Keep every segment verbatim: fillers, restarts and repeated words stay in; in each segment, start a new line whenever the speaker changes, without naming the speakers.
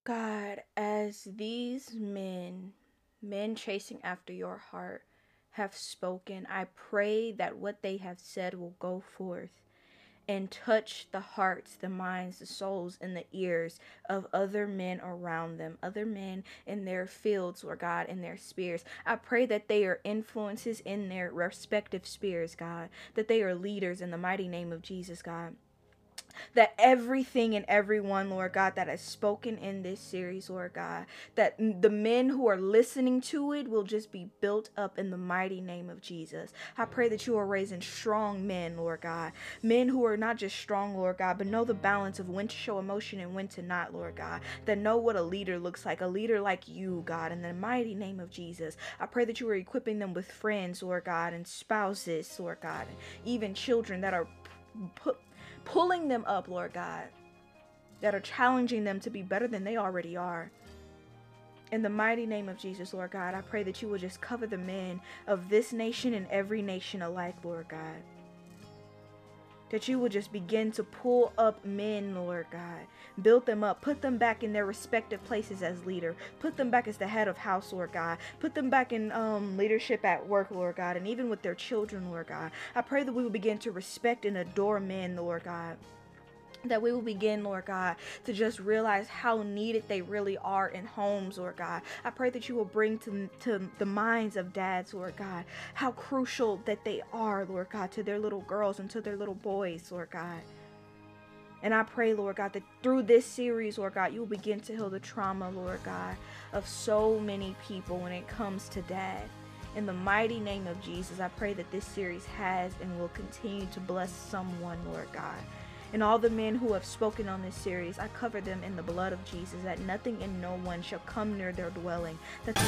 God, as these men, men chasing after your heart, have spoken, I pray that what they have said will go forth and touch the hearts, the minds, the souls, and the ears of other men around them, other men in their fields, Lord God, in their spheres. I pray that they are influences in their respective spheres, God, that they are leaders in the mighty name of Jesus, God. That everything and everyone, Lord God, that has spoken in this series, Lord God, that the men who are listening to it will just be built up in the mighty name of Jesus. I pray that you are raising strong men, Lord God, men who are not just strong, Lord God, but know the balance of when to show emotion and when to not, Lord God, that know what a leader looks like, a leader like you, God, in the mighty name of Jesus. I pray that you are equipping them with friends, Lord God, and spouses, Lord God, and even children that are put pulling them up, Lord God, that are challenging them to be better than they already are. In the mighty name of Jesus, Lord God, I pray that you will just cover the men of this nation and every nation alike, Lord God. That you will just begin to pull up men, Lord God. Build them up. Put them back in their respective places as leader. Put them back as the head of house, Lord God. Put them back in um, leadership at work, Lord God. And even with their children, Lord God. I pray that we will begin to respect and adore men, Lord God. That we will begin, Lord God, to just realize how needed they really are in homes, Lord God. I pray that you will bring to, to the minds of dads, Lord God, how crucial that they are, Lord God, to their little girls and to their little boys, Lord God. And I pray, Lord God, that through this series, Lord God, you will begin to heal the trauma, Lord God, of so many people when it comes to dad. In the mighty name of Jesus, I pray that this series has and will continue to bless someone, Lord God. And all the men who have spoken on this series, I cover them in the blood of Jesus, that nothing and no one shall come near their dwelling. That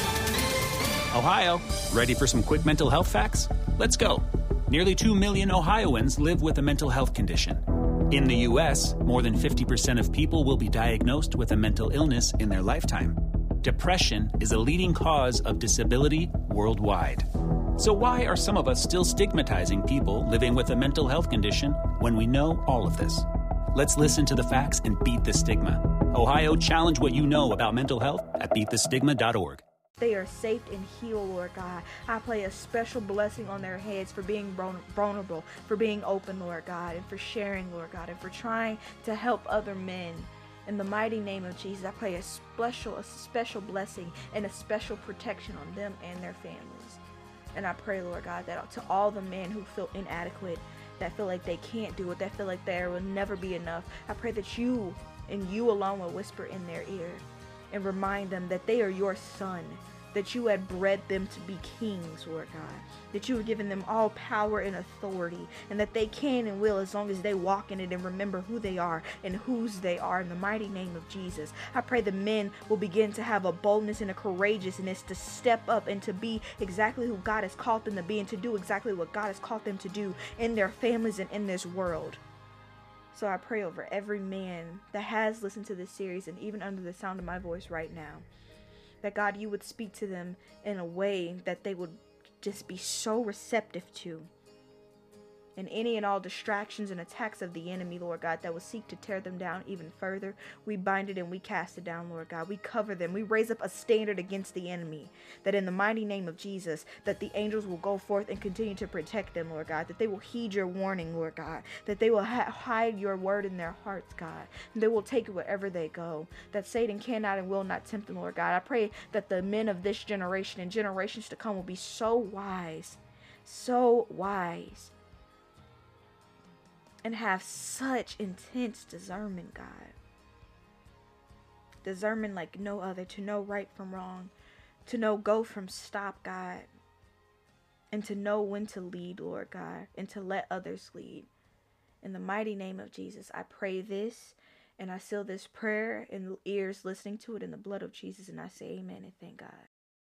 Ohio, ready for some quick mental health facts? Let's go. Nearly two million Ohioans live with a mental health condition. In the U S, more than fifty percent of people will be diagnosed with a mental illness in their lifetime. Depression is a leading cause of disability worldwide. So why are some of us still stigmatizing people living with a mental health condition when we know all of this? Let's listen to the facts and beat the stigma. Ohio, challenge what you know about mental health at beat the stigma dot org.
They are safe and healed, Lord God. I pray a special blessing on their heads for being vulnerable, for being open, Lord God, and for sharing, Lord God, and for trying to help other men. In the mighty name of Jesus, I pray a special, a special blessing and a special protection on them and their families. And I pray, Lord God, that to all the men who feel inadequate, that feel like they can't do it, that feel like there will never be enough, I pray that you and you alone will whisper in their ear and remind them that they are your son, that you had bred them to be kings, Lord God, that you have given them all power and authority, and that they can and will as long as they walk in it and remember who they are and whose they are in the mighty name of Jesus. I pray the men will begin to have a boldness and a courageousness to step up and to be exactly who God has called them to be and to do exactly what God has called them to do in their families and in this world. So I pray over every man that has listened to this series and even under the sound of my voice right now, that God, you would speak to them in a way that they would just be so receptive to. And any and all distractions and attacks of the enemy, Lord God, that will seek to tear them down even further, we bind it and we cast it down, Lord God. We cover them. We raise up a standard against the enemy, that in the mighty name of Jesus, that the angels will go forth and continue to protect them, Lord God, that they will heed your warning, Lord God, that they will ha- hide your word in their hearts, God, and they will take it wherever they go, that Satan cannot and will not tempt them, Lord God. I pray that the men of this generation and generations to come will be so wise, so wise, and have such intense discernment, God. Discernment like no other, to know right from wrong, to know go from stop, God, and to know when to lead, Lord God, and to let others lead. In the mighty name of Jesus, I pray this, and I seal this prayer in ears listening to it in the blood of Jesus, and I say amen and thank God.